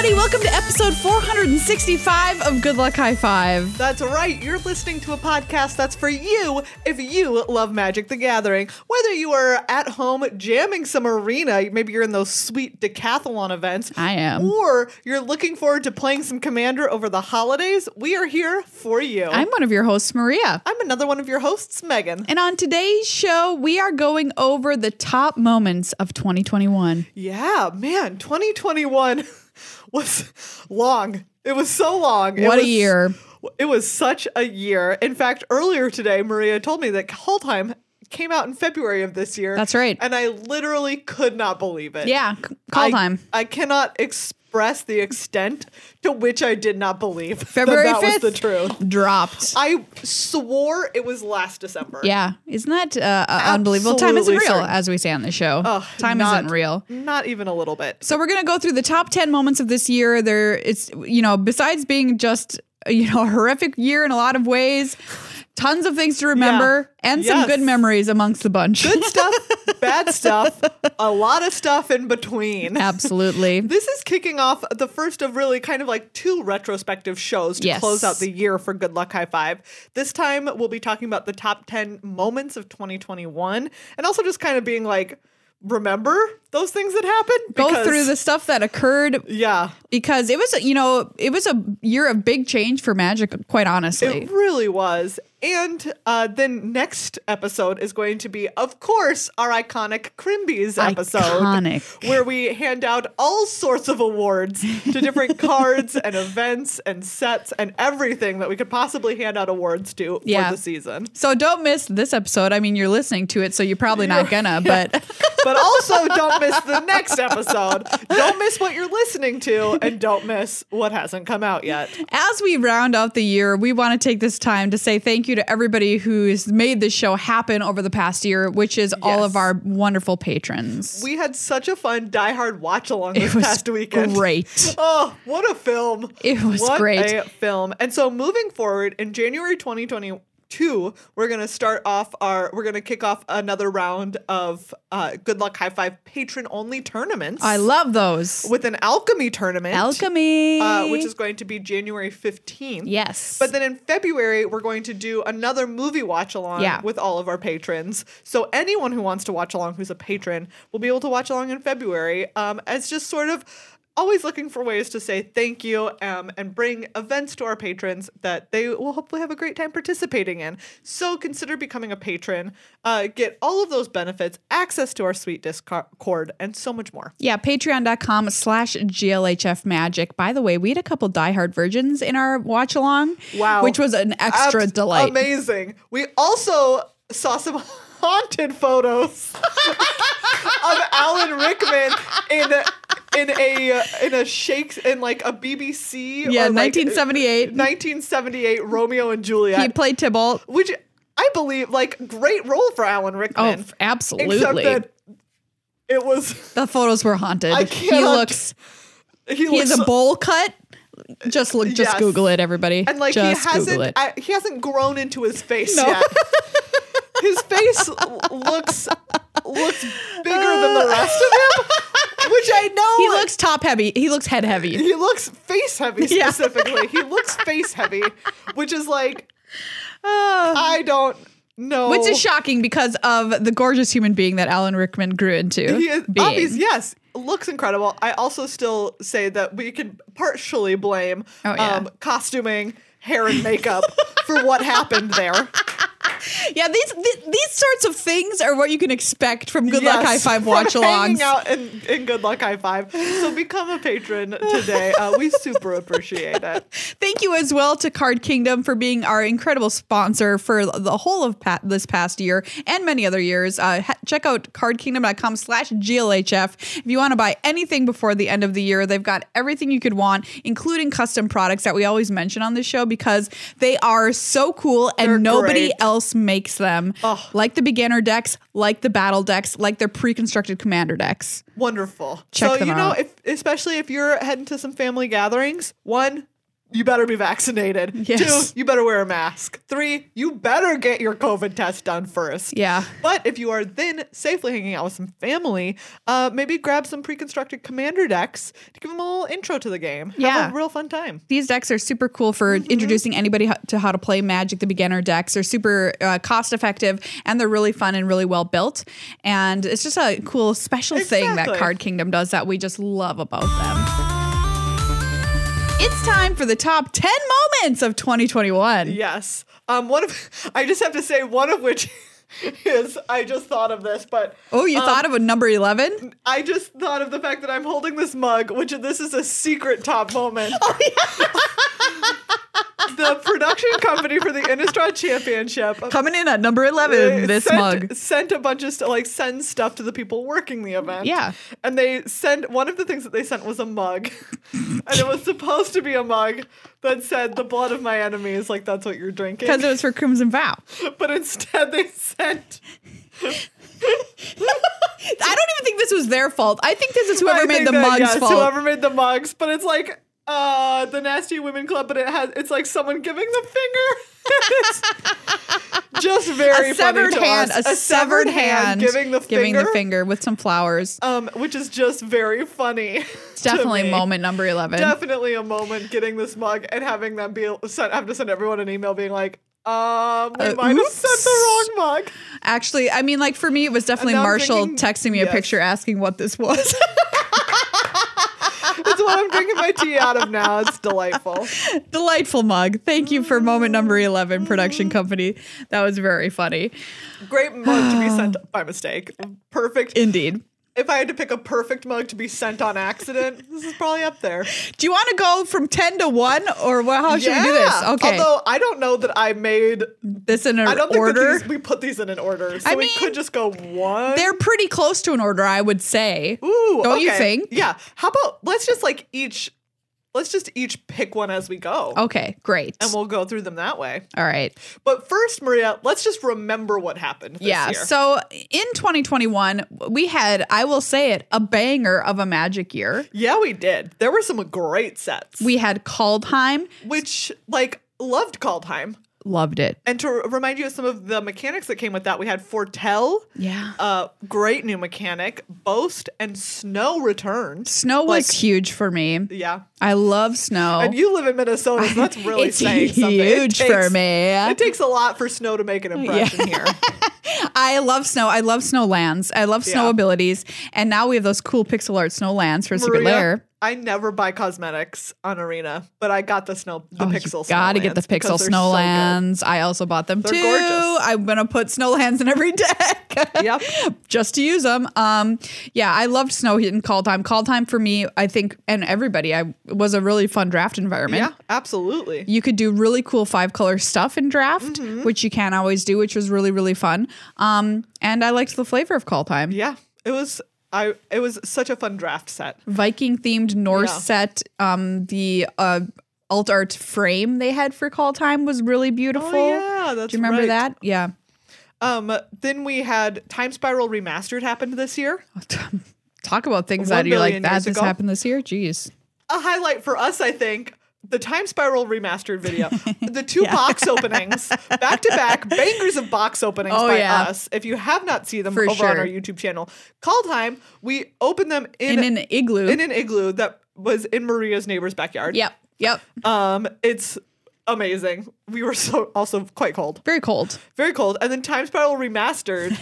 everybody. Welcome to episode 465 of Good Luck High Five. That's right. You're listening to a podcast that's for you if you love Magic the Gathering. Whether you are at home jamming some arena, maybe you're in those sweet decathlon events. I am. Or you're looking forward to playing some Commander over the holidays, we are here for you. I'm one of your hosts, Maria. I'm another one of your hosts, Megan. And on today's show, we are going over the top moments of 2021. Yeah, man, 2021 was long. It was so long. What a year. It was such a year. In fact, earlier today, Maria told me that Call Time came out in February of this year. That's right. And I literally could not believe it. Yeah, Call Time. I cannot express the extent to which I did not believe February that 5th was the truth. Dropped. I swore it was last December. Yeah. Isn't that unbelievable? Time isn't real, certain. as we say on the show. Time isn't real. Not even a little bit. So we're going to go through the top 10 moments of this year. It's besides being just, a horrific year in a lot of ways, tons of things to remember and some good memories amongst the bunch. Good stuff, bad stuff, a lot of stuff in between. Absolutely. This is kicking off the first of really kind of like two retrospective shows to close out the year for Good Luck High Five. This time we'll be talking about the top 10 moments of 2021 and also just kind of being like, remember those things that happened? Go through the stuff that occurred. Yeah. Because it was a year of big change for Magic, quite honestly. It really was. And then next episode is going to be, of course, our iconic Crimbies episode. Iconic. Where we hand out all sorts of awards to different cards and events and sets and everything that we could possibly hand out awards to for the season. So don't miss this episode. I mean, you're listening to it, so you're probably not gonna, but... But also don't miss the next episode. Don't miss what you're listening to, and don't miss what hasn't come out yet. As we round out the year, we want to take this time to say thank you to everybody who's made this show happen over the past year, which is all of our wonderful patrons. We had such a fun Die Hard watch along this past weekend. Great. Oh, what a film. It was great. What a film. And so moving forward in January 2022, we're going to kick off another round of Good Luck High Five patron only tournaments. I love those. With an alchemy tournament. Alchemy. Which is going to be January 15th. Yes. But then in February, we're going to do another movie watch along with all of our patrons. So anyone who wants to watch along who's a patron will be able to watch along in February as just sort of always looking for ways to say thank you and bring events to our patrons that they will hopefully have a great time participating in. So consider becoming a patron, get all of those benefits, access to our sweet Discord, and so much more. Yeah, patreon.com/GLHF Magic. By the way, we had a couple diehard virgins in our watch along. Wow. Which was an extra delight. Amazing. We also saw some haunted photos of Alan Rickman in like a BBC. Yeah, 1978. 1978 Romeo and Juliet. He played Tybalt. Which I believe, like, great role for Alan Rickman. Oh, absolutely. Except that it was... The photos were haunted. I cannot... He has a bowl cut. Just Google it, everybody. And like just he hasn't grown into his face yet. His face looks bigger than the rest of him, which I know. He looks top heavy. He looks head heavy. He looks face heavy specifically. He looks face heavy, which is like, I don't know. Which is shocking because of the gorgeous human being that Alan Rickman grew into. He is obvious, yes. Looks incredible. I also still say that we can partially blame costuming, hair, and makeup for what happened there. Yeah, these sorts of things are what you can expect from Good Luck High Five watch-alongs. Hanging out in Good Luck High Five. So become a patron today. We super appreciate it. Thank you as well to Card Kingdom for being our incredible sponsor for the whole of this past year and many other years. Check out cardkingdom.com/GLHF. If you want to buy anything before the end of the year, they've got everything you could want, including custom products that we always mention on this show because they are so cool and nobody else makes them. Like the beginner decks, like the battle decks, like their pre-constructed commander decks. Wonderful. Check them out. Especially if you're heading to some family gatherings, you better be vaccinated. Yes. 2, you better wear a mask. 3, you better get your COVID test done first. Yeah. But if you are then safely hanging out with some family, maybe grab some pre-constructed commander decks to give them a little intro to the game. Have a real fun time. These decks are super cool for introducing anybody to how to play Magic, the beginner decks. They're super cost effective, and they're really fun and really well built. And it's just a cool special thing that Card Kingdom does that we just love about them. It's time for the top 10 moments of 2021. Yes. I just have to say one of which is, I just thought of this, but... Oh, you thought of a number 11? I just thought of the fact that I'm holding this mug, which this is a secret top moment. Oh, yeah. The production company for the Innistrad Championship coming in at number 11. This mug sent a bunch of send stuff to the people working the event. Yeah, and they sent one of the things that they sent was a mug, and it was supposed to be a mug that said "the blood of my enemies," like that's what you're drinking, because it was for Crimson Vow. But instead, they sent. I don't even think this was their fault. I think this is whoever made the mugs' fault. Whoever made the mugs, but it's like. The Nasty Women Club, but it's like someone giving the finger. It's just very funny to us. A severed hand giving the finger with some flowers. Which is just very funny. It's definitely moment number 11. Definitely a moment getting this mug and having them have to send everyone an email being like, we might have sent the wrong mug. Actually, I mean, like for me, it was definitely Marshall texting me a picture asking what this was. It's what I'm drinking my tea out of now. It's delightful. Delightful mug. Thank you for moment number 11, production company. That was very funny. Great mug to be sent by mistake. Perfect. Indeed. If I had to pick a perfect mug to be sent on accident, this is probably up there. Do you want to go from 10 to 1 or how should we do this? Okay. Although I don't know that I made this in an order. I don't think that we put these in an order. So we could just go 1. They're pretty close to an order, I would say. Ooh, don't you think? Yeah. How about let's just each pick one as we go. Okay, great. And we'll go through them that way. All right. But first, Maria, let's just remember what happened this year. So in 2021, we had, I will say it, a banger of a Magic year. Yeah, we did. There were some great sets. We had Kaldheim. Which, loved Kaldheim. Loved it. And to remind you of some of the mechanics that came with that, we had Foretell. Yeah. Great new mechanic. Boast and Snow returned. Snow was huge for me. Yeah. I love Snow. And you live in Minnesota, so that's really saying something. It's huge for me. It takes a lot for Snow to make an impression here. I love Snow. I love Snow lands. I love Snow abilities. And now we have those cool pixel art Snow lands for Secret Lair. I never buy cosmetics on Arena, but I got the pixel. Gotta get the pixel Snowlands. I also bought them too. Gorgeous. I'm gonna put Snowlands in every deck. Yep, just to use them. I loved Snow in Kaldheim. Kaldheim for me, I think, and everybody, was a really fun draft environment. Yeah, absolutely. You could do really cool 5-color stuff in draft, which you can't always do, which was really really fun. And I liked the flavor of Kaldheim. Yeah, it was such a fun draft set. Viking themed Norse set. The alt art frame they had for Kaldheim was really beautiful. Oh yeah, that's right. Do you remember that? Yeah. Then we had Time Spiral Remastered happened this year. Talk about things that you're like, that just happened this year? Jeez. A highlight for us, I think, the Time Spiral Remastered video. The 2 box openings, back to back, bangers of box openings by us. If you have not seen them on our YouTube channel. Kaldheim, we opened them in an igloo. In an igloo that was in Maria's neighbor's backyard. Yep. It's amazing. We were also quite cold. Very cold. Very cold. And then Time Spiral Remastered,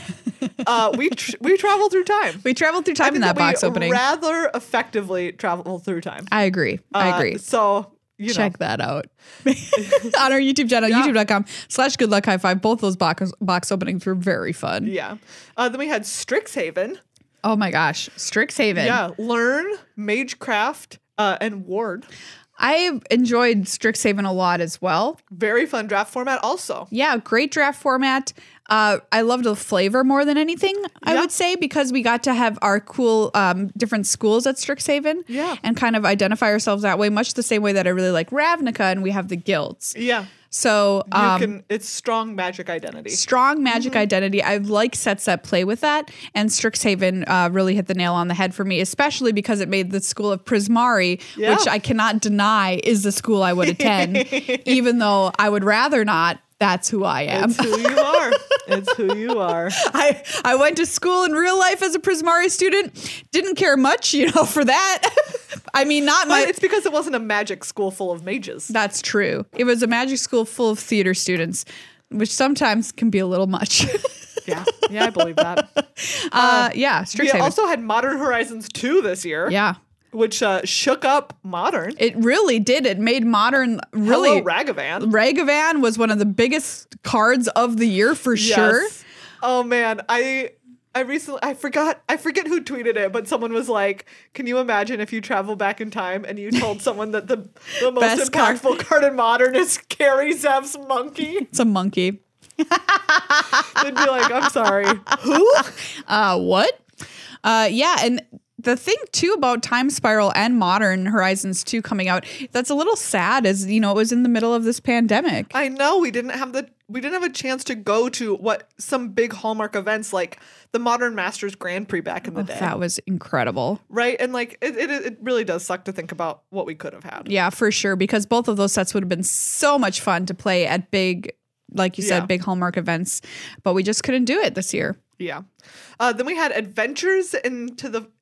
we traveled through time. We traveled through time in that box opening. Rather effectively traveled through time. I agree. So check that out on our YouTube channel, youtube.com/goodluckhighfive. Both those box openings were very fun. Yeah. Then we had Strixhaven. Oh my gosh. Strixhaven. Yeah. Learn, Magecraft, and Ward. I enjoyed Strixhaven a lot as well. Very fun draft format also. Yeah, great draft format. I loved the flavor more than anything, I would say, because we got to have our cool different schools at Strixhaven and kind of identify ourselves that way, much the same way that I really like Ravnica and we have the guilds. Yeah. So it's strong magic identity. Strong magic identity. I like sets that play with that. And Strixhaven really hit the nail on the head for me, especially because it made the school of Prismari, which I cannot deny is the school I would attend, even though I would rather not. That's who I am. It's who you are. It's who you are. I went to school in real life as a Prismari student. Didn't care much, for that. I mean, it's because it wasn't a magic school full of mages. That's true. It was a magic school full of theater students, which sometimes can be a little much. Yeah, I believe that. Strixhaven. We also had Modern Horizons 2 this year. Yeah. Which shook up Modern. It really did. It made Modern really... Hello, Ragavan. Ragavan was one of the biggest cards of the year for sure. Oh, man. I forget who tweeted it, but someone was like, can you imagine if you travel back in time and you told someone that the most impactful card in Modern is Carrie Zev's monkey? It's a monkey. They'd be like, I'm sorry. Who? What? And... The thing too about Time Spiral and Modern Horizons 2 coming out, that's a little sad is, it was in the middle of this pandemic. I know we didn't have a chance to go to some big Hallmark events like the Modern Masters Grand Prix back in the day. That was incredible. Right? And it really does suck to think about what we could have had. Yeah, for sure. Because both of those sets would have been so much fun to play at big, like you said, big Hallmark events. But we just couldn't do it this year. Yeah. Then we had Adventures in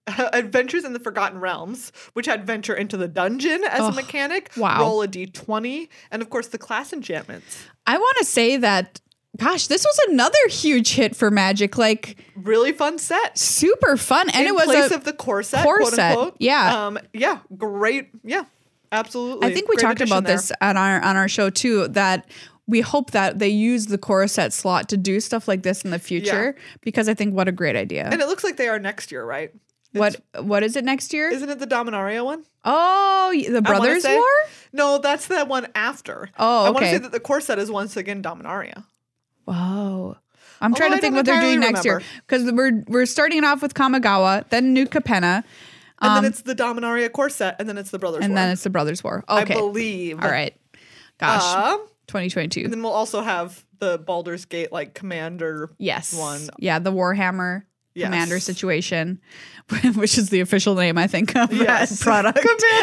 the Forgotten Realms, which had Venture into the Dungeon as a mechanic. Wow. Roll a d20. And, of course, the class enchantments. I want to say that, gosh, this was another huge hit for Magic. Really fun set. Super fun. And in it was place of the core set, quote unquote. Yeah. Great. Yeah, absolutely. I think we talked about this on our show, too, that... We hope that they use the core set slot to do stuff like this in the future because I think what a great idea. And it looks like they are next year, right? What is it next year? Isn't it the Dominaria one? Oh, the Brothers War? No, that's the one after. Oh, okay. I want to say that the core set is once again Dominaria. Wow. I'm trying to think what they're doing next year because we're starting it off with Kamigawa, then New Capenna. And then it's the Dominaria core set, and then it's the Brothers War. And then it's the Brothers War. Okay. I believe. All right. Gosh. 2022. And then we'll also have the Baldur's Gate Commander one. Yeah, the Warhammer Commander situation, which is the official name, I think, of that product.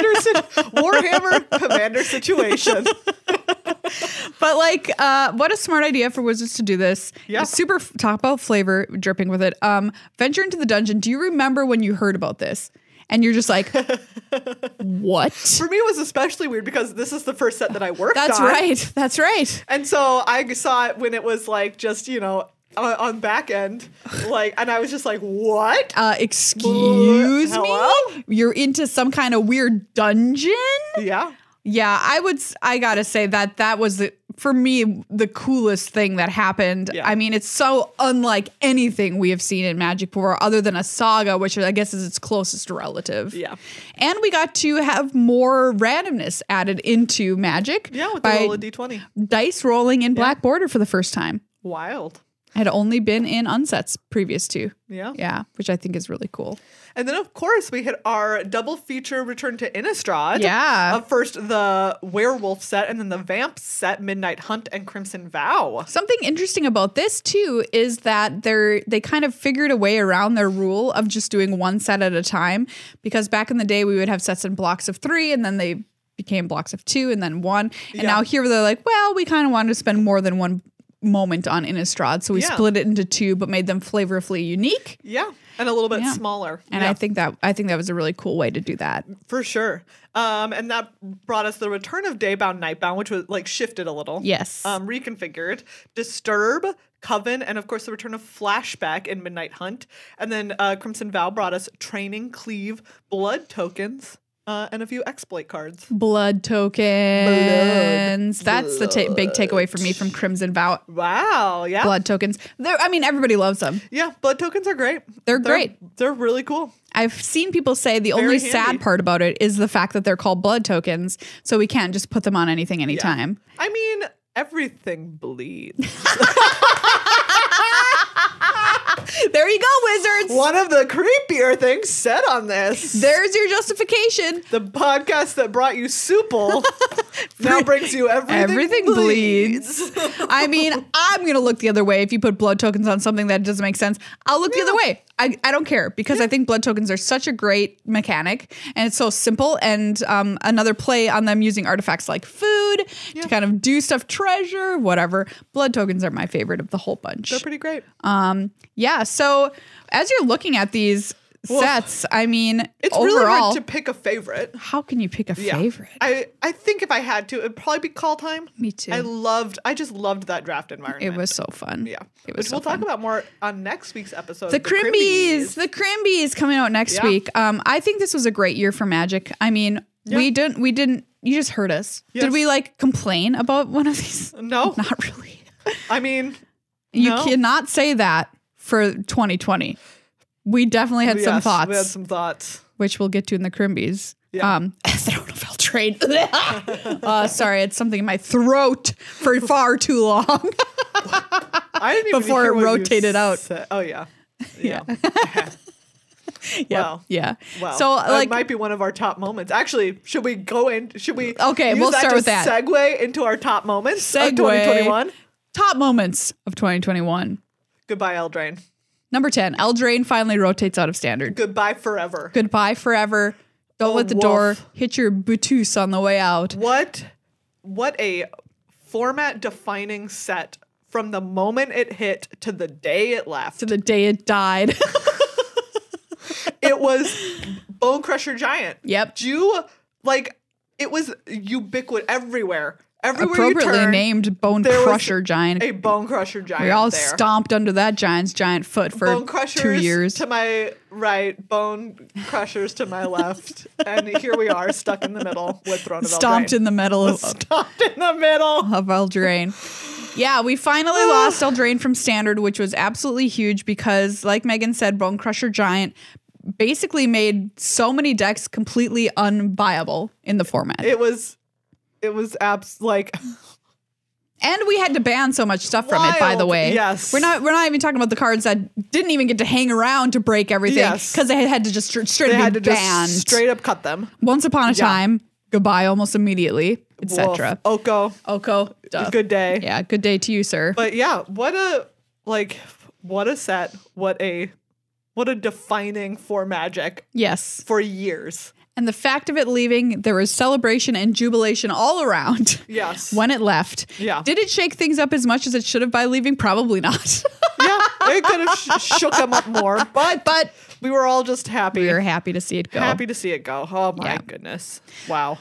Warhammer Commander situation. But what a smart idea for Wizards to do this. Yeah. Super talk about flavor dripping with it. Venture into the Dungeon. Do you remember when you heard about this? And you're just like, what? For me, it was especially weird because this is the first set that I worked on. That's right. And so I saw it when it was just, on back end. And I was just like, what? Excuse me? You're into some kind of weird dungeon? Yeah. Yeah, I gotta say that was for me the coolest thing that happened. Yeah. I mean, it's so unlike anything we have seen in Magic before, other than a saga, which I guess is its closest relative. Yeah, and we got to have more randomness added into Magic. Yeah, with the roll of d20, dice rolling in Black Border for the first time. Wild. Had only been in unsets previous to. Yeah, which I think is really cool. And then, of course, we hit our double feature return to Innistrad. Yeah. First, the Werewolf set, and then the Vamp set, Midnight Hunt and Crimson Vow. Something interesting about this, too, is that they kind of figured a way around their rule of just doing one set at a time. Because back in the day, we would have sets in blocks of 3, and then they became blocks of 2, and then 1. And now here they're like, well, we kind of wanted to spend more than one moment on Innistrad, so we split it into 2 but made them flavorfully unique. Yeah, and a little bit smaller. And I think that was a really cool way to do that. For sure. And that brought us the return of Daybound Nightbound, which was shifted a little. Yes. Reconfigured. Disturb, Coven, and of course the return of Flashback in Midnight Hunt. And then Crimson Vow brought us Training, Cleave, Blood Tokens, and a few exploit cards. Blood tokens. That's the big takeaway for me from Crimson Vow. Wow, yeah. Blood tokens. Everybody loves them. Yeah, blood tokens are great. They're great. They're really cool. I've seen people say the only sad part about it is the fact that they're called blood tokens, so we can't just put them on anything anytime. Yeah. I mean, everything bleeds. There you go, wizards. One of the creepier things said on this. There's your justification. The podcast that brought you Supple now brings you Everything Bleeds. I mean, I'm going to look the other way if you put blood tokens on something that doesn't make sense. I'll look the other way. I don't care because I think blood tokens are such a great mechanic and it's so simple, and another play on them using artifacts like food to kind of do stuff, treasure, whatever. Blood tokens are my favorite of the whole bunch. They're pretty great. Yeah. So as you're looking at these sets, I mean, it's overall, really hard to pick a favorite. How can you pick a favorite? I think if I had to, it'd probably be Call Time. Me too. I just loved that draft environment. It was so fun. Yeah. It was Which we'll talk about more on next week's episode. The Crimbies coming out next week. I think this was a great year for Magic. I mean, we didn't, you just heard us. Yes. Did we like complain about one of these? No. Not really. I mean, you cannot say that for 2020. We definitely had some thoughts. We had some thoughts. Which we'll get to in the Crimbies. Yeah. Throne of Eldraine. Sorry, it's something in my throat for far too long. I didn't even before hear it what rotated out. Oh, yeah. Yeah. Wow. Yeah. Wow. So that might be one of our top moments. Actually, should we Okay, we'll start with that. Segue into our top moments of 2021? Top moments of 2021. Goodbye, Eldraine. Number 10, Eldraine finally rotates out of Standard. Goodbye forever. Goodbye forever. Don't let the door hit your bootus on the way out. What a format-defining set from the moment it hit to the day it left. To the day it died. It was Bonecrusher Giant. Yep. It was ubiquitous everywhere. Everywhere appropriately you turn, named Bonecrusher Giant. A Bonecrusher Giant. We all stomped under that giant's giant foot for 2 years. To my right, Bone Crushers to my left, and here we are stuck in the middle with Throne of Eldraine. Stomped in the middle Stomped in the middle of Eldraine. Yeah, we finally lost Eldraine from Standard, which was absolutely huge because, like Megan said, Bonecrusher Giant basically made so many decks completely unviable in the format. It was and we had to ban so much stuff from it, by the way. Yes. We're not even talking about the cards that didn't even get to hang around to break everything because they had to just straight up be banned. Just straight up cut them. Once upon a time, goodbye almost immediately, etc. Oko. Duh. Good day. Yeah, good day to you, sir. But yeah, what a set, what a defining for Magic. Yes. For years. And the fact of it leaving, there was celebration and jubilation all around. Yes. When it left. Yeah. Did it shake things up as much as it should have by leaving? Probably not. Yeah, it could have shook them up more, but we were all just happy. We were happy to see it go. Happy to see it go. Oh my goodness. Wow.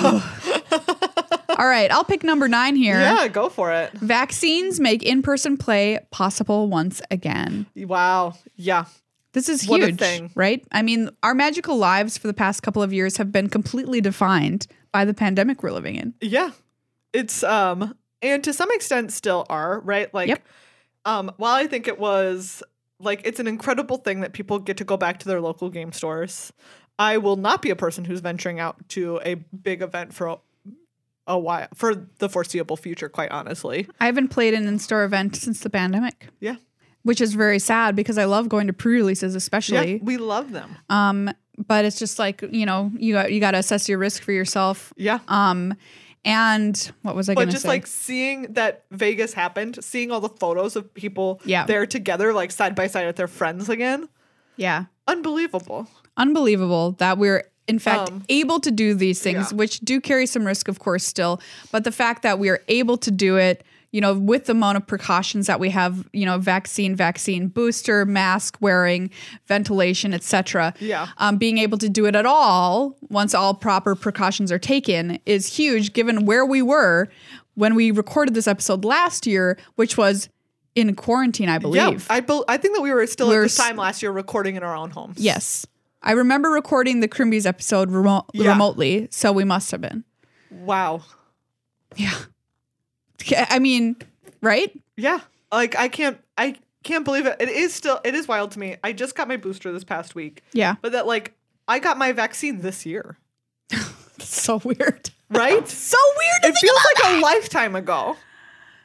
All right, I'll pick number 9 here. Yeah, go for it. Vaccines make in-person play possible once again. Wow. Yeah. This is huge, right? I mean, our magical lives for the past couple of years have been completely defined by the pandemic we're living in. Yeah. It's and to some extent still are, right? Like while I think it was it's an incredible thing that people get to go back to their local game stores. I will not be a person who's venturing out to a big event for a while, for the foreseeable future, quite honestly. I haven't played an in-store event since the pandemic. Yeah. Which is very sad because I love going to pre-releases, especially. Yeah, we love them. But it's just you got to assess your risk for yourself. Yeah. And what was I going to say? But just seeing that Vegas happened, seeing all the photos of people there together, side by side with their friends again. Yeah. Unbelievable that we're in fact able to do these things, which do carry some risk, of course, still. But the fact that we are able to do it, with the amount of precautions that we have, vaccine booster, mask wearing, ventilation, etc. Yeah. Being able to do it at all once all proper precautions are taken is huge, given where we were when we recorded this episode last year, which was in quarantine, I believe. Yeah, I think that we were still at this time last year recording in our own homes. Yes. I remember recording the Crimbies episode remotely, so we must have been. Wow. Yeah. I mean, right? Yeah. I can't believe it. It is wild to me. I just got my booster this past week. Yeah. But that I got my vaccine this year. That's so weird. Right? So weird. It feels like a lifetime ago.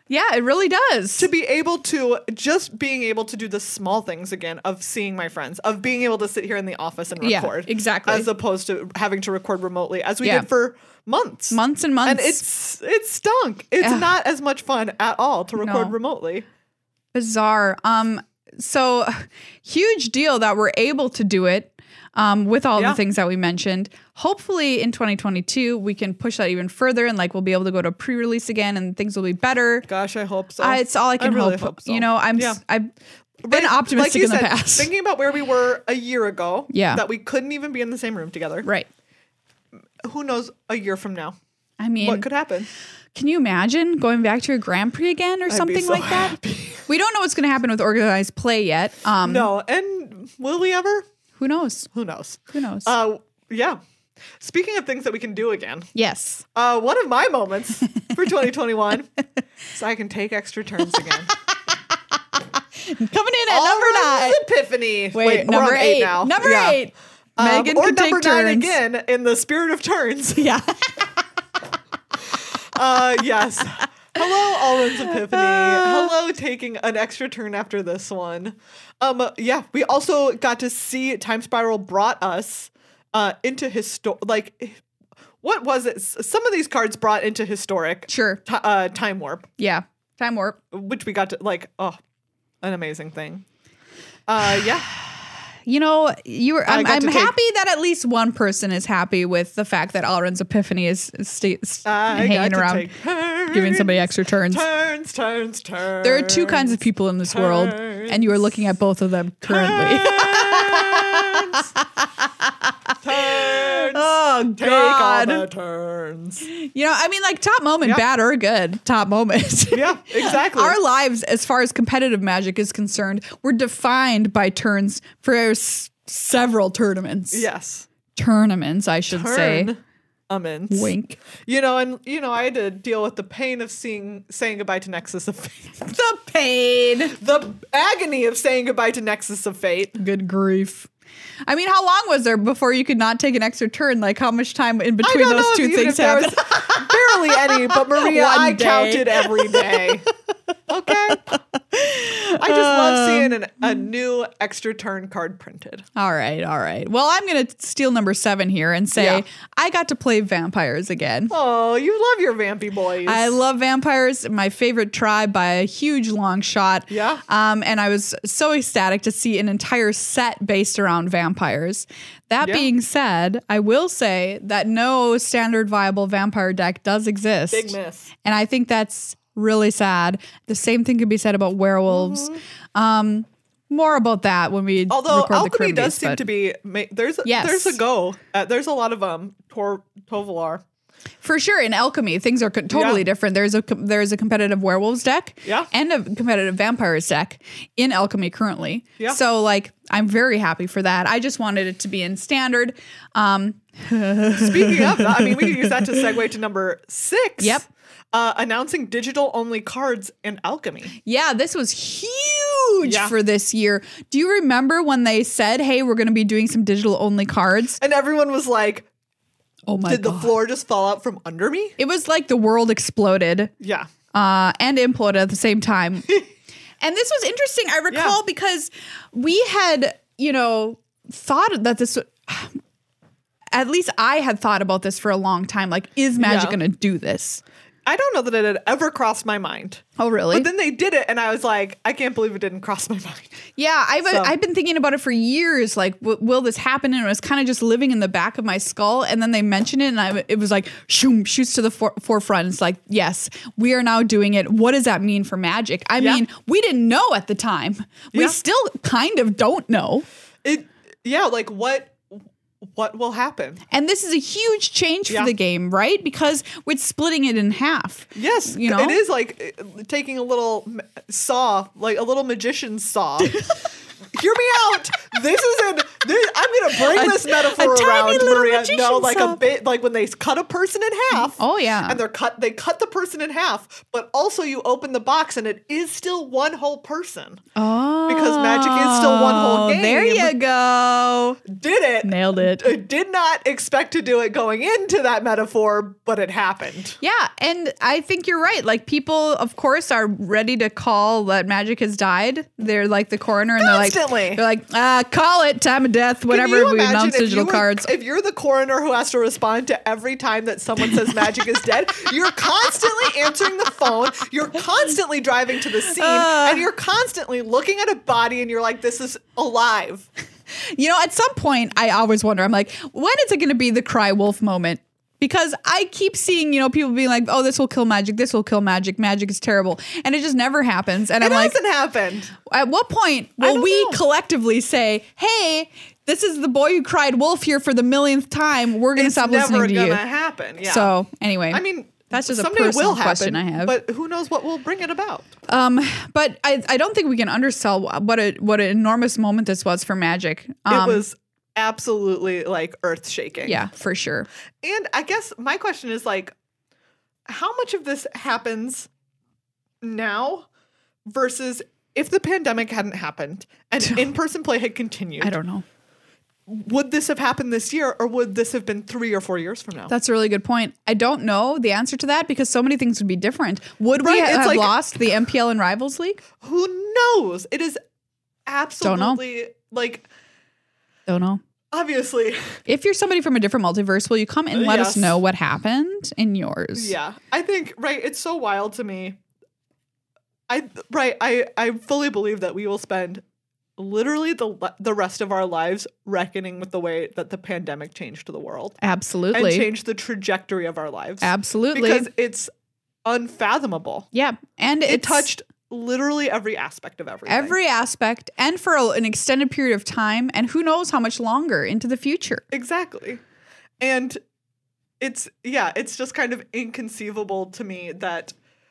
Yeah, it really does. To be able to, just being able to do the small things again of seeing my friends, of being able to sit here in the office and record. Yeah, exactly. As opposed to having to record remotely, as we did for months. Months and months. And it stunk. It's not as much fun at all to record remotely. Bizarre. So huge deal that we're able to do it. With all the things that we mentioned. Hopefully in 2022, we can push that even further and like we'll be able to go to pre-release again and things will be better. Gosh, I hope so. It's all I can really hope. So. You know, I've been optimistic in the past. Thinking about where we were a year ago, that we couldn't even be in the same room together. Right. Who knows a year from now? I mean, what could happen? Can you imagine going back to a Grand Prix again or something like that? We don't know what's going to happen with organized play yet. No, and will we ever? Who knows? Who knows? Who knows? Yeah. Speaking of things that we can do again. Yes. One of my moments for 2021 is I can take extra turns again. Coming in at number 9. Epiphany. Wait, number 8 now. Number 8. Megan or can number take 9 turns. again in the spirit of turns. Yeah. Yes. Hello, Allrun's Epiphany. Hello, taking an extra turn after this one. We also got to see Time Spiral brought us into what was it? Some of these cards brought into historic. Sure. Time Warp. Yeah. Time Warp. Which we got to an amazing thing. You know, I'm happy that at least one person is happy with the fact that Allrun's Epiphany is hanging around, giving somebody extra turns. Turns. There are 2 kinds of people in this world, and you are looking at both of them currently. Oh, God. Take all the turns. You know, I mean, like, top moment, bad or good. Top moment. Yeah, exactly. Our lives, as far as competitive Magic is concerned, were defined by turns for several tournaments. Yes. Tournaments, I should say. Wink. I had to deal with the pain of saying goodbye to Nexus of Fate. The pain. The agony of saying goodbye to Nexus of Fate. Good grief. I mean, how long was there before you could not take an extra turn? Like, how much time in between those 2 things happened? Barely any, but Maria, I counted every day. Okay? I just love seeing a new extra turn card printed. All right. Well, I'm going to steal number 7 here and say I got to play vampires again. Oh, you love your vampy boys. I love vampires. My favorite tribe by a huge long shot. Yeah. And I was so ecstatic to see an entire set based around vampires. That being said, I will say that no standard viable vampire deck does exist. Big miss. And I think that's really sad. The same thing could be said about werewolves. More about that when we record Alchemy the Caribbean, does seem to be there's a go. There's a lot of Tovolar. For sure, in Alchemy, things are totally different. There's a competitive werewolves deck and a competitive vampires deck in Alchemy currently. Yeah. So, like, I'm very happy for that. I just wanted it to be in standard. Speaking of that, I mean, we can use that to segue to number 6. Yep. Announcing digital-only cards in Alchemy. Yeah, this was huge for this year. Do you remember when they said, hey, we're going to be doing some digital-only cards? And everyone was like, oh my God. Did the floor just fall out from under me? It was like the world exploded. Yeah. And imploded at the same time. And this was interesting, I recall, because we had, thought that this at least I had thought about this for a long time. Like, is Magic going to do this? I don't know that it had ever crossed my mind. Oh, really? But then they did it, and I was like, I can't believe it didn't cross my mind. Yeah, I've been thinking about it for years. Like, will this happen? And it was kind of just living in the back of my skull. And then they mentioned it, and it was like, shoom, shoots to the forefront. It's like, yes, we are now doing it. What does that mean for Magic? I mean, we didn't know at the time. We still kind of don't know. Like what will happen? And this is a huge change for the game, right? Because we're splitting it in half. Yes, it is like taking a little saw, like a little magician's saw, hear me out. I'm going to bring this metaphor around, Maria. No, like a bit, like when they cut a person in half. Oh yeah. And they cut the person in half, but also you open the box and it is still one whole person. Oh. Because magic is still one whole game. There you go. Did it. Nailed it. I did not expect to do it going into that metaphor, but it happened. Yeah, and I think you're right. Like, people, of course, are ready to call that magic has died. They're like the coroner, and Constantly. they're like, call it, time of death, whenever we announce digital cards. If you're the coroner who has to respond to every time that someone says magic is dead, you're constantly answering the phone, you're constantly driving to the scene, and you're constantly looking at a body, and you're like, this is alive. You know, at some point, I always wonder, I'm like, when is it going to be the cry wolf moment? Because I keep seeing, you know, people being like, oh, this will kill magic. This will kill magic. Magic is terrible. And it just never happens. And it I'm like, hasn't happened. At what point will we collectively say, hey, this is the boy who cried wolf here for the millionth time. We're going to stop listening to you. It's never going to happen. Yeah. So anyway. I mean, that's just a personal question I have. But who knows what will bring it about? But I don't think we can undersell what an enormous moment this was for magic. It was absolutely like earth shaking. Yeah, for sure. And I guess my question is like, how much of this happens now versus if the pandemic hadn't happened and in-person play had continued? I don't know. Would this have happened this year, or would this have been 3 or 4 years from now? That's a really good point. I don't know the answer to that because so many things would be different. Would we have lost the MPL and Rivals League? Who knows? It is absolutely Don't know. Obviously. If you're somebody from a different multiverse, will you come and let us know what happened in yours? Yeah. I think, it's so wild to me. I fully believe that we will spend literally the rest of our lives reckoning with the way that the pandemic changed the world. Absolutely. And changed the trajectory of our lives. Absolutely. Because it's unfathomable. Yeah. And it touched literally every aspect of everything. Every aspect, and for an extended period of time, and who knows how much longer into the future. Exactly. And it's just kind of inconceivable to me that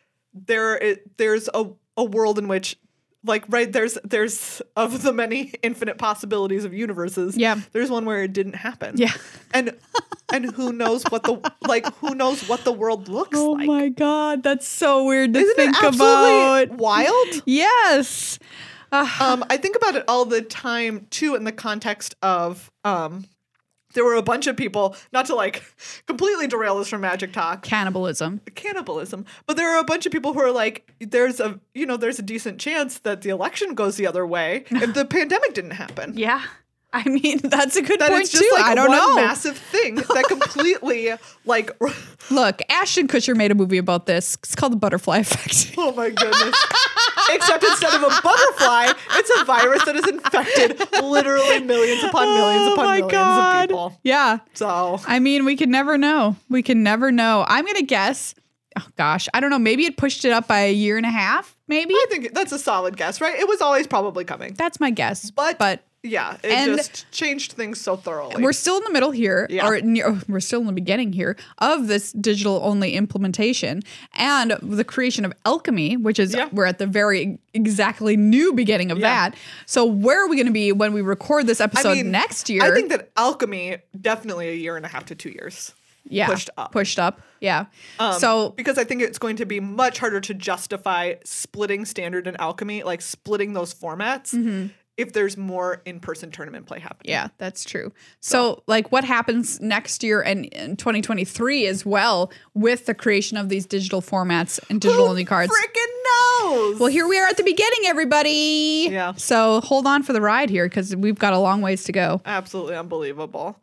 there's a world in which there's of the many infinite possibilities of universes. Yeah. There's one where it didn't happen. Yeah. And who knows what the world looks like. Oh my God. That's so weird to Isn't think it absolutely about. Wild? Yes. I think about it all the time too, in the context of, there were a bunch of people, not to completely derail this from magic talk. Cannibalism. But there are a bunch of people who are like, there's a decent chance that the election goes the other way if the pandemic didn't happen. Yeah. I mean, that's a good point it's just too. I don't know. Massive thing that completely Look, Ashton Kutcher made a movie about this. It's called The Butterfly Effect. Oh my goodness. Except instead of a butterfly, it's a virus that has infected literally millions upon millions upon millions of people. Yeah. So, I mean, we can never know. I'm going to guess, oh gosh, I don't know. Maybe it pushed it up by a year and a half, maybe? I think that's a solid guess, right? It was always probably coming. That's my guess. But yeah, it just changed things so thoroughly. We're still in the middle here, we're still in the beginning here of this digital-only implementation and the creation of Alchemy, which is, we're at the very exactly new beginning of that. So where are we going to be when we record this episode next year? I think that Alchemy, definitely a year and a half to 2 years. Yeah. Pushed up. Yeah. Because I think it's going to be much harder to justify splitting Standard and Alchemy, splitting those formats. If there's more in-person tournament play happening. Yeah, that's true. So what happens next year and in 2023 as well with the creation of these digital formats and digital-only cards? Freaking knows? Well, here we are at the beginning, everybody. Yeah. So hold on for the ride here because we've got a long ways to go. Absolutely unbelievable.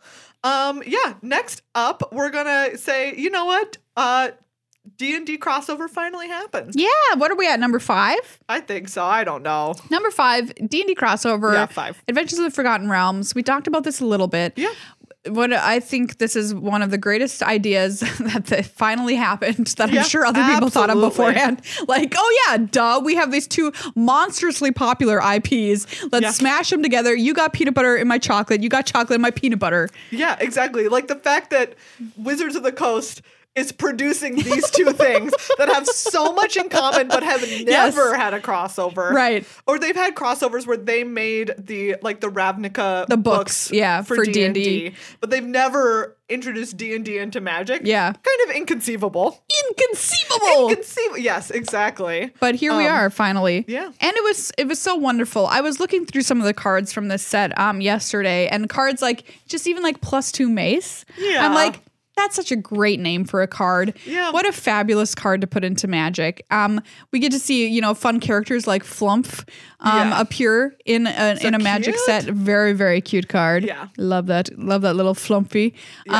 Next up, we're going to say, you know what? D&D crossover finally happened. Yeah, what are we at, number 5? I think so. I don't know. Number 5, D&D crossover. Yeah, 5. Adventures of the Forgotten Realms. We talked about this a little bit. Yeah. What I think this is one of the greatest ideas that finally happened that I'm sure other people thought of beforehand. Duh, we have these two monstrously popular IPs. Let's smash them together. You got peanut butter in my chocolate. You got chocolate in my peanut butter. Yeah, exactly. The fact that Wizards of the Coast is producing these two things that have so much in common but have never had a crossover. Right. Or they've had crossovers where they made the Ravnica books for D&D. But they've never introduced D&D into Magic. Yeah. Kind of inconceivable. Inconceivable. Yes, exactly. But here we are finally. Yeah. And it was so wonderful. I was looking through some of the cards from this set yesterday, and cards like just even like +2 mace. Yeah. I'm like, that's such a great name for a card. Yeah. What a fabulous card to put into Magic. We get to see, fun characters like Flumph appear in a Magic set. Very, very cute card. Yeah. Love that. Love that little Flumpy,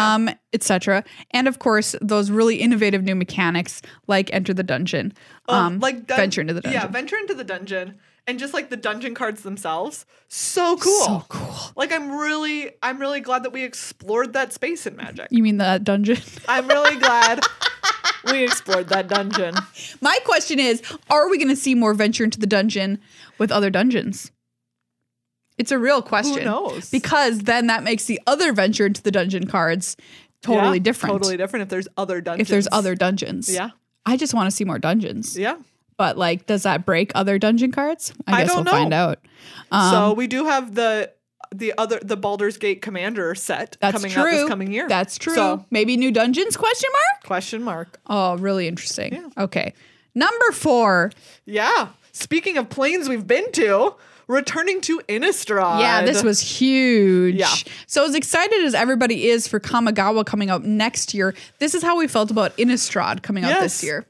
etc. And of course, those really innovative new mechanics like Enter the Dungeon. Venture into the Dungeon. Yeah, Venture into the Dungeon. And just like the dungeon cards themselves, so cool. So cool. Like I'm really glad that we explored that space in Magic. You mean that dungeon? I'm really glad we explored that dungeon. My question is, are we going to see more Venture into the Dungeon with other dungeons? It's a real question. Who knows? Because then that makes the other Venture into the Dungeon cards totally different. Totally different if there's other dungeons. Yeah. I just want to see more dungeons. Yeah. But like, does that break other dungeon cards? I guess we'll find out. So we do have the Baldur's Gate Commander set coming out this coming year. That's true. So, maybe new dungeons? ? Question mark. Oh, really interesting. Yeah. Okay. Number 4. Yeah. Speaking of planes we've been to, returning to Innistrad. Yeah, this was huge. Yeah. So as excited as everybody is for Kamigawa coming up next year, this is how we felt about Innistrad coming out this year.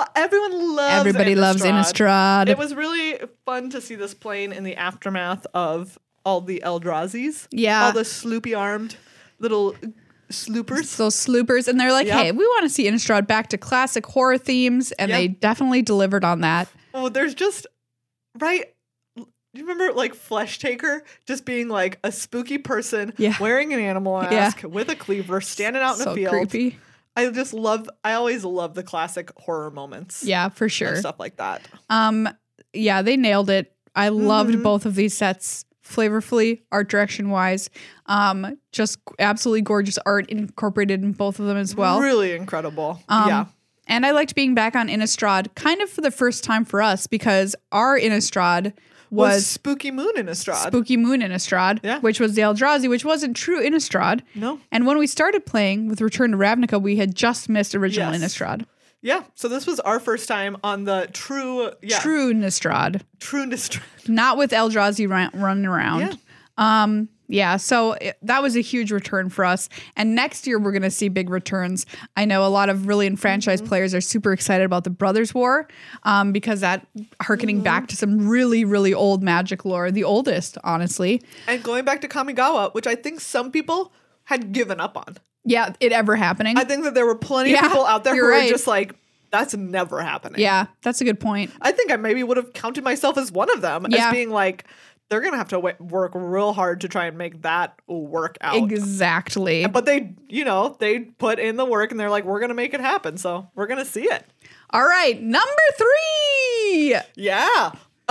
Everybody loves Innistrad. It was really fun to see this plane in the aftermath of all the Eldrazi's. Yeah. All the sloopy-armed little sloopers. Those sloopers. And they're like, hey, we want to see Innistrad back to classic horror themes. And they definitely delivered on that. Oh, there's just... Right... Do you remember like Flesh Taker just being like a spooky person wearing an animal mask with a cleaver standing out in a field? Creepy. I always love the classic horror moments. Yeah, for sure. And stuff like that. Yeah, they nailed it. I loved both of these sets flavorfully, art direction wise. Just absolutely gorgeous art incorporated in both of them as well. Really incredible. Yeah. And I liked being back on Innistrad kind of for the first time for us because our Innistrad was Spooky Moon Innistrad. Which was the Eldrazi, which wasn't true Innistrad. No. And when we started playing with Return to Ravnica, we had just missed original Innistrad. Yeah, so this was our first time on the true Innistrad. True Innistrad. Not with Eldrazi running around. Yeah. So that was a huge return for us. And next year, we're going to see big returns. I know a lot of really enfranchised players are super excited about the Brothers War because that harkening back to some really, really old Magic lore, the oldest, honestly. And going back to Kamigawa, which I think some people had given up on. Yeah, it ever happening. I think that there were plenty of people out there who were just like, that's never happening. Yeah, that's a good point. I think I maybe would have counted myself as one of them as being like, they're going to have to work real hard to try and make that work out. Exactly. But they put in the work and they're like, we're going to make it happen. So we're going to see it. All right. Number 3. Yeah.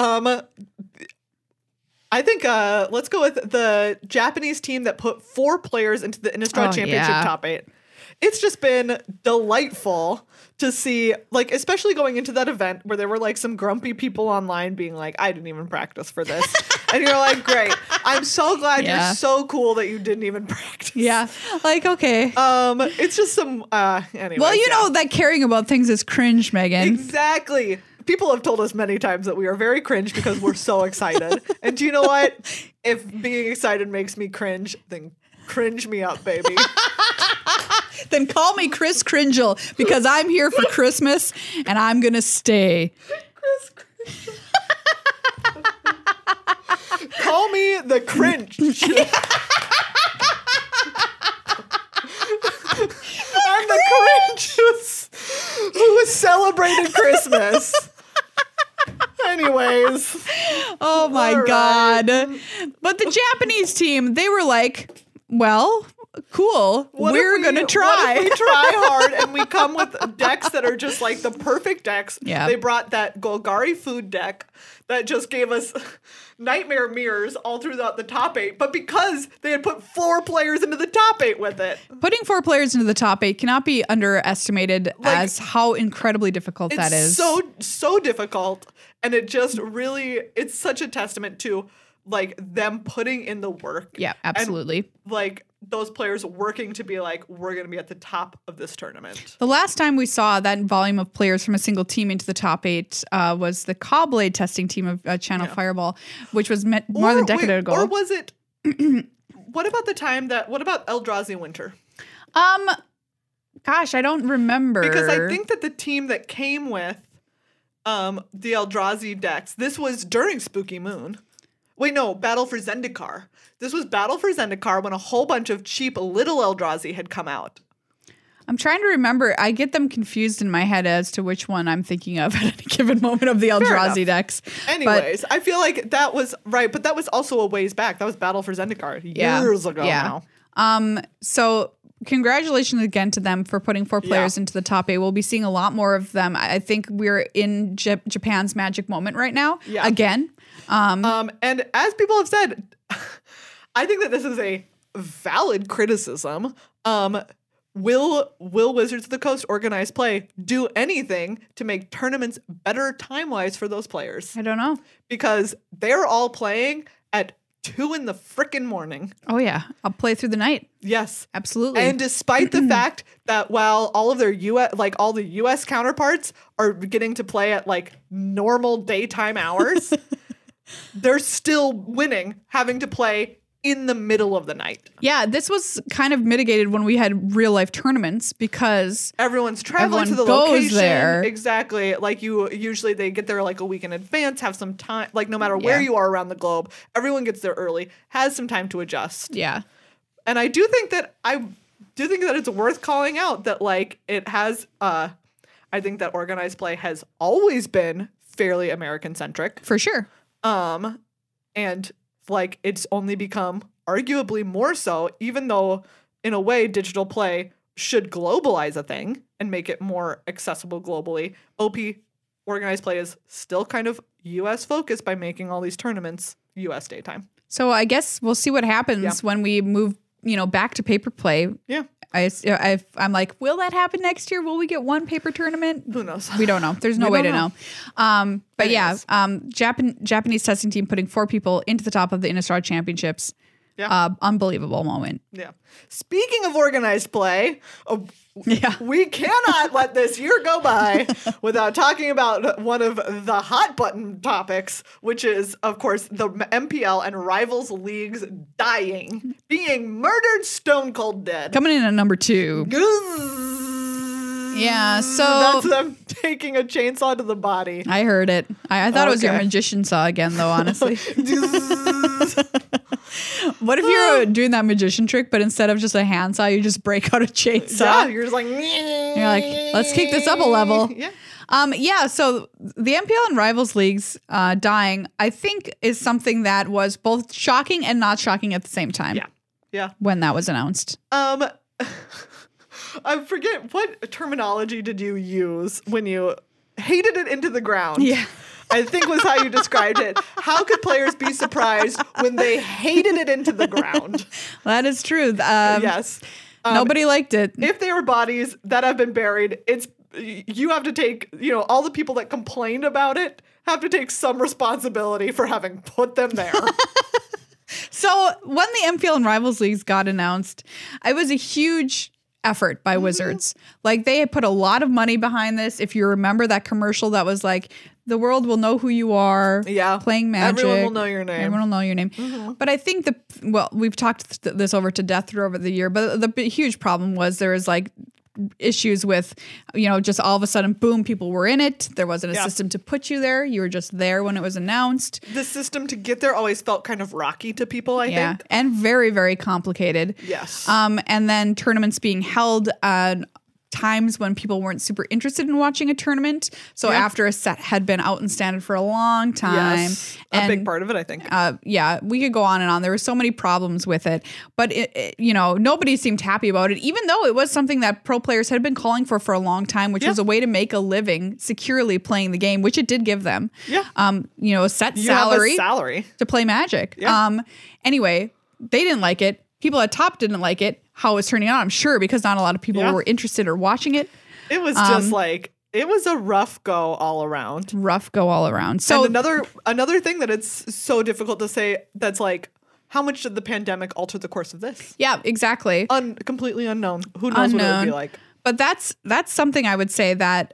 I think let's go with the Japanese team that put 4 players into the Innistrad Championship top 8. It's just been delightful to see, like, especially going into that event where there were like some grumpy people online being like, I didn't even practice for this. And you're like, great. I'm so glad you're so cool that you didn't even practice. Yeah. Like, okay. It's just some, anyway. Well, you know that caring about things is cringe, Megan. Exactly. People have told us many times that we are very cringe because we're so excited. And do you know what? If being excited makes me cringe, then cringe me up, baby. Then call me Chris Cringel because I'm here for Christmas and I'm going to stay. Chris Cringel. Call me the cringe. I'm the cringe who celebrated Christmas. Anyways. Oh my God. But the Japanese team, they were like, well, cool. We're going to try. What if we try hard and we come with decks that are just like the perfect decks? Yeah. They brought that Golgari food deck that just gave us nightmare mirrors all throughout the top 8, but because they had put 4 players into the top 8 with it. Putting 4 players into the top 8 cannot be underestimated as how incredibly difficult that is. So difficult. And it just really, it's such a testament to like them putting in the work. Yeah, absolutely. And, like those players working to be like, we're going to be at the top of this tournament. The last time we saw that volume of players from a single team into the top 8 was the Caw-Blade testing team of Channel Fireball, which was more than a decade ago. Or was it, what about Eldrazi Winter? Gosh, I don't remember. Because I think that the team that came with the Eldrazi decks, this was during Spooky Moon. Wait, no, Battle for Zendikar. This was Battle for Zendikar when a whole bunch of cheap little Eldrazi had come out. I'm trying to remember. I get them confused in my head as to which one I'm thinking of at any given moment of the Eldrazi decks. Anyways, I feel like that was right, but that was also a ways back. That was Battle for Zendikar years ago now. So congratulations again to them for putting 4 players into the top 8. We'll be seeing a lot more of them. I think we're in Japan's magic moment right now. Yeah. Again. And as people have said, I think that this is a valid criticism. Will Wizards of the Coast organized play do anything to make tournaments better time-wise for those players? I don't know. Because they're all playing at 2 in the frickin' morning. Oh yeah, I'll play through the night. Yes, absolutely. And despite the fact that while all of their all the US counterparts are getting to play at like normal daytime hours, they're still winning, having to play in the middle of the night. Yeah, this was kind of mitigated when we had real life tournaments because everyone's traveling to the location. There. Exactly. Like usually they get there like a week in advance, have some time, like no matter where you are around the globe, everyone gets there early, has some time to adjust. Yeah. And I do think that it's worth calling out that like it has I think that organized play has always been fairly American centric. For sure. And like it's only become arguably more so, even though in a way digital play should globalize a thing and make it more accessible globally. OP organized play is still kind of US focused by making all these tournaments US daytime. So I guess we'll see what happens when we move, back to paper play. Yeah. I'm like, will that happen next year? Will we get one paper tournament? Who knows? We don't know. There's no way to know. But Japanese testing team putting 4 people into the top of the Innistrad Championships. Yeah. Unbelievable moment. Yeah. Speaking of organized play, we cannot let this year go by without talking about one of the hot button topics, which is, of course, the MPL and Rivals Leagues dying, being murdered stone cold dead. Coming in at number 2. Yeah, so that's them taking a chainsaw to the body. I heard it. I thought it was your magician saw again, though, honestly. What if you're doing that magician trick, but instead of just a handsaw, you just break out a chainsaw? Yeah, you're just like, you're like, let's kick this up a level. Yeah. So the MPL and Rivals Leagues dying, I think, is something that was both shocking and not shocking at the same time. Yeah. When that was announced. I forget, what terminology did you use when you hated it into the ground? Yeah. I think was how you described it. How could players be surprised when they hated it into the ground? That is true. Yes. Nobody liked it. If they were bodies that have been buried, you have to take, all the people that complained about it have to take some responsibility for having put them there. So when the MPL and Rivals Leagues got announced, it was a huge effort by Wizards. Like they had put a lot of money behind this. If you remember that commercial that was like, the world will know who you are. Yeah. Playing Magic. Everyone will know your name. Everyone will know your name. Mm-hmm. But I think we've talked this over to death through over the year, but the huge problem was there was like issues with, just all of a sudden, boom, people were in it. There wasn't a system to put you there. You were just there when it was announced. The system to get there always felt kind of rocky to people, I think. And very, very complicated. Yes. And then tournaments being held times when people weren't super interested in watching a tournament. So after a set had been out and standard for a long time. Yes, a big part of it, I think. We could go on and on. There were so many problems with it, but nobody seemed happy about it, even though it was something that pro players had been calling for a long time, which was a way to make a living securely playing the game, which it did give them. Yeah. A set salary to play Magic. Yeah. Anyway, they didn't like it. People at top didn't like it, how it was turning out, I'm sure, because not a lot of people were interested or watching it. It was just it was a rough go all around. So and another thing that it's so difficult to say that's like, how much did the pandemic alter the course of this? Yeah, exactly. Completely unknown. Who knows what it would be like? But that's something I would say that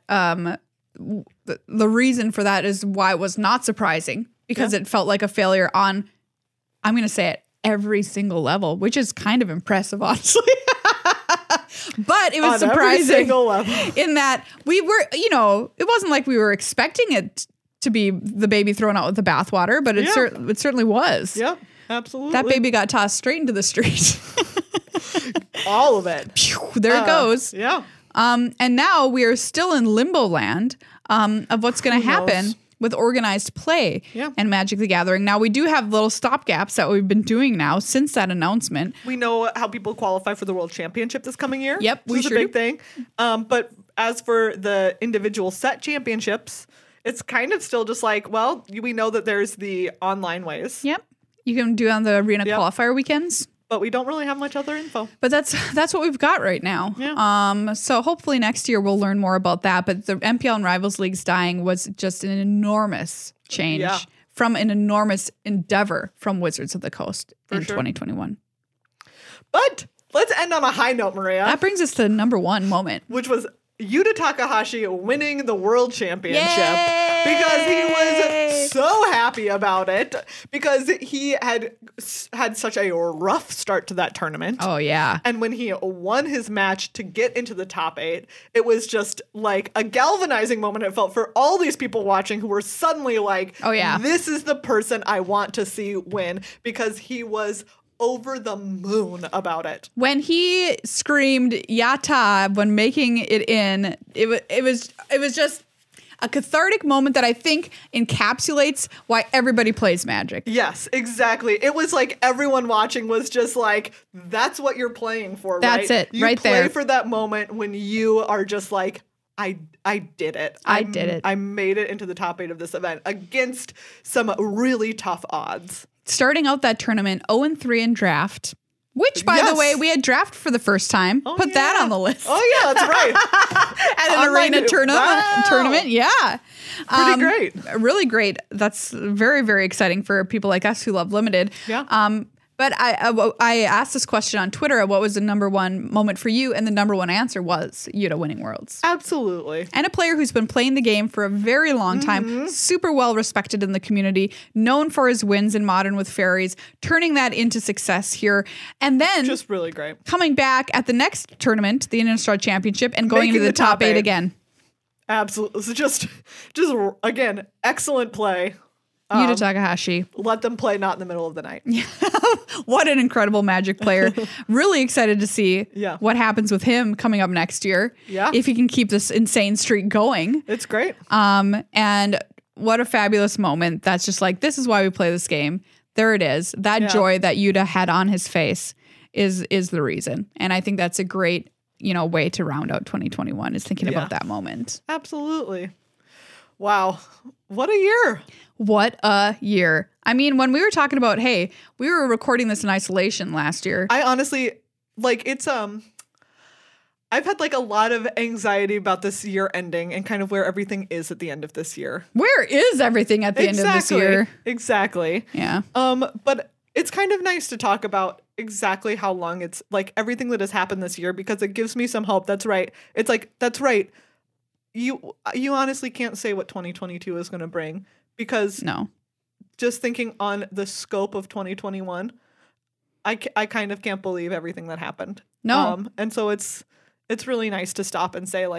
the reason for that is why it was not surprising, because it felt like a failure on, I'm going to say it, every single level, which is kind of impressive, honestly. But it was surprising in that we were, it wasn't like we were expecting it to be the baby thrown out with the bathwater, but it certainly was. Yep, absolutely. That baby got tossed straight into the street. All of it. There it goes. Yeah. And now we are still in limbo land of what's going to happen with organized play and Magic the Gathering. Now, we do have little stopgaps that we've been doing now since that announcement. We know how people qualify for the World Championship this coming year. Yep, which is a big thing. But as for the individual set championships, it's kind of still just like, well, we know that there's the online ways. Yep. You can do it on the arena qualifier weekends. But we don't really have much other info. But that's what we've got right now. Yeah. So hopefully next year we'll learn more about that. But the MPL and Rivals Leagues dying was just an enormous change from an enormous endeavor from Wizards of the Coast in 2021. But let's end on a high note, Maria. That brings us to the number one moment, which was Yuta Takahashi winning the World Championship. Yay! Because he was so happy about it, because he had such a rough start to that tournament. Oh, yeah. And when he won his match to get into the top 8, it was just like a galvanizing moment, it felt, for all these people watching who were suddenly like, oh, yeah, this is the person I want to see win, because he was over the moon about it. When he screamed "Yatta" when making it in, it was just a cathartic moment that I think encapsulates why everybody plays Magic. Yes, exactly. It was like everyone watching was just like, that's what you're playing for, right? That's it, you right there. You play for that moment when you are just like, I did it. I did it. I made it into the top 8 of this event against some really tough odds. Starting out that tournament 0-3 in draft, which, by the way, we had draft for the first time. Put that on the list. Oh, yeah, that's right. At an arena tournament. Yeah. Pretty great. Really great. That's very, very exciting for people like us who love Limited. Yeah. But I asked this question on Twitter, what was the number one moment for you? And the number one answer was Yuta winning Worlds. Absolutely. And a player who's been playing the game for a very long time, super well respected in the community, known for his wins in Modern with Fairies, turning that into success here. And then just really great. Coming back at the next tournament, the Innistrad Championship, and going into the top 8 again. Absolutely. So just again, excellent play. Yuta Takahashi. Let them play not in the middle of the night. What an incredible Magic player. Really excited to see what happens with him coming up next year. Yeah. If he can keep this insane streak going. It's great. And what a fabulous moment. That's just like, this is why we play this game. There it is. That joy that Yuta had on his face is the reason. And I think that's a great, way to round out 2021 is thinking about that moment. Absolutely. Wow. What a year. What a year. I mean, when we were talking about, hey, we were recording this in isolation last year. I honestly, it's, I've had a lot of anxiety about this year ending and kind of where everything is at the end of this year. Where is everything at the end of this year? Exactly. Yeah. But it's kind of nice to talk about exactly how long it's everything that has happened this year, because it gives me some hope. That's right. It's that's right. You honestly can't say what 2022 is going to bring, because just thinking on the scope of 2021, I kind of can't believe everything that happened. No. And so it's really nice to stop and say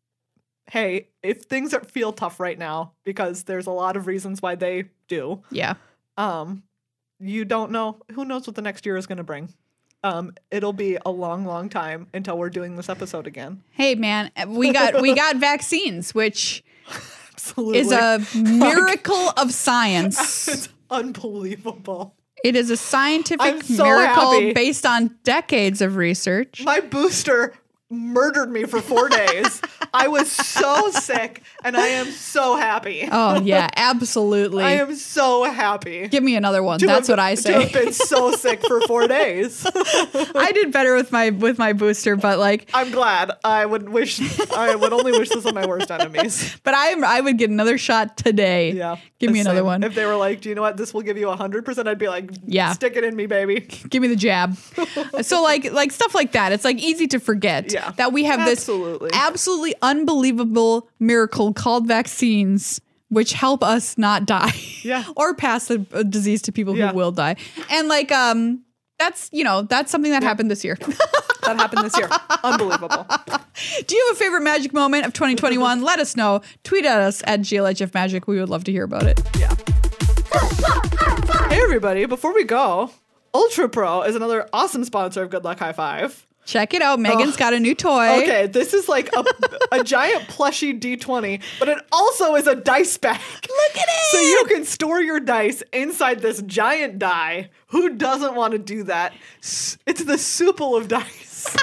hey, if things feel tough right now, because there's a lot of reasons why they do. Yeah. You don't know. Who knows what the next year is going to bring? it'll be a long, long time until we're doing this episode again. Hey, man, we got vaccines, which Absolutely. is a miracle of science. It's unbelievable. It is a scientific miracle based on decades of research. My booster murdered me for 4 days. I was so sick, and I am so happy. Oh, yeah, absolutely. I am so happy. Give me another one. That's what I say. To have been so sick for 4 days. I did better with my booster, but like I'm glad. I would only wish this on my worst enemies. But I would get another shot today. Yeah. Give me another one. If they were like, do you know what? This will give you 100%. I'd be like, yeah, stick it in me, baby. Give me the jab. So like stuff like that. It's like easy to forget that we have this absolutely unbelievable miracle called vaccines, which help us not die, or pass the disease to people who will die. And like that's something that happened this year. That happened this year. Unbelievable. Do you have a favorite magic moment of 2021? Let us know. Tweet at us at GLHF Magic. We would love to hear about it. Yeah. Hey everybody, before we go, Ultra Pro is another awesome sponsor of Good Luck High Five. Check it out. Megan's got a new toy. Okay, this is like a giant plushy D20, but it also is a dice bag. Look at it! So you can store your dice inside this giant die. Who doesn't want to do that? It's the Supple of dice.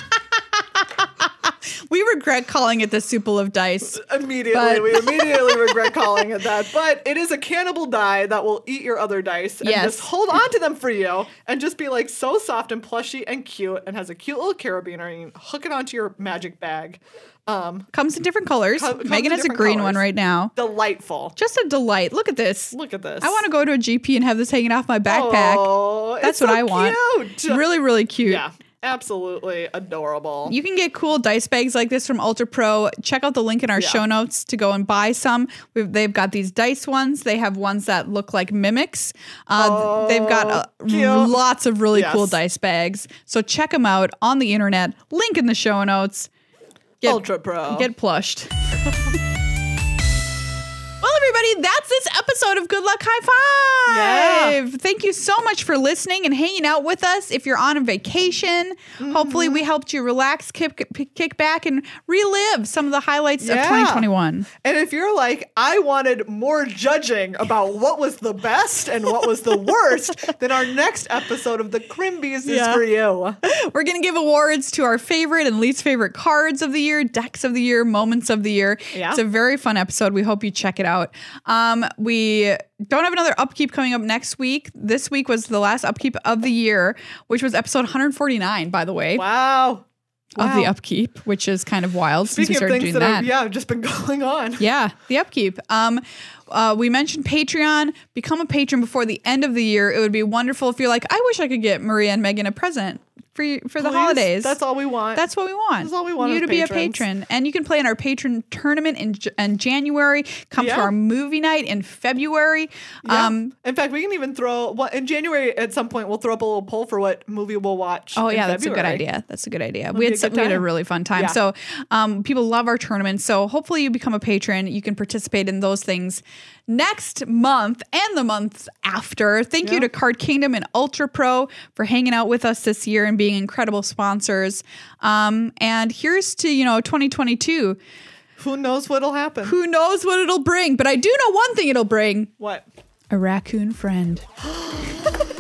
We regret calling it the Supple of dice. Immediately. We immediately regret calling it that. But it is a cannibal die that will eat your other dice and just hold on to them for you and just be like so soft and plushy and cute and has a cute little carabiner and you can hook it onto your magic bag. Comes in different colors. Megan has a green one right now. Delightful. Just a delight. Look at this. Look at this. I want to go to a GP and have this hanging off my backpack. Oh, that's what I want. Cute. Really, really cute. Yeah. Absolutely adorable. You can get cool dice bags like this from Ultra Pro. Check out the link in our show notes to go and buy some. They've got these dice ones. They have ones that look like mimics. They've got lots of really cool dice bags. So check them out on the internet. Link in the show notes. Ultra Pro. Get plushed. Well, everybody, that's this episode of Good Luck High Five. Yeah. Thank you so much for listening and hanging out with us. If you're on a vacation, hopefully we helped you relax, kick back, and relive some of the highlights of 2021. And if you're like, I wanted more judging about what was the best and what was the worst, then our next episode of the Crimbies is for you. We're going to give awards to our favorite and least favorite cards of the year, decks of the year, moments of the year. Yeah. It's a very fun episode. We hope you check it out. We don't have another upkeep coming up next week. This week was the last upkeep of the year, which was episode 149, by the way. Wow. Of the upkeep, which is kind of wild. Speaking since we started of things doing that. have just been going on. Yeah, the upkeep. We mentioned Patreon. Become a patron before the end of the year. It would be wonderful if you're like, I wish I could get Maria and Megan a present for the holidays. That's all we want. That's what we want. That's all we want. You to be a patron. And you can play in our patron tournament in January. Come to our movie night in February. Yeah. In fact, we can even throw in January at some point. We'll throw up a little poll for what movie we'll watch. Oh yeah, that's a good idea. That's a good idea. We had a really fun time. Yeah. So people love our tournament. So hopefully you become a patron. You can participate in those things next month and the months after. Thank you to Card Kingdom and Ultra Pro for hanging out with us this year and being incredible sponsors. And here's to 2022. Who knows what'll happen? Who knows what it'll bring? But I do know one thing it'll bring. What? A raccoon friend.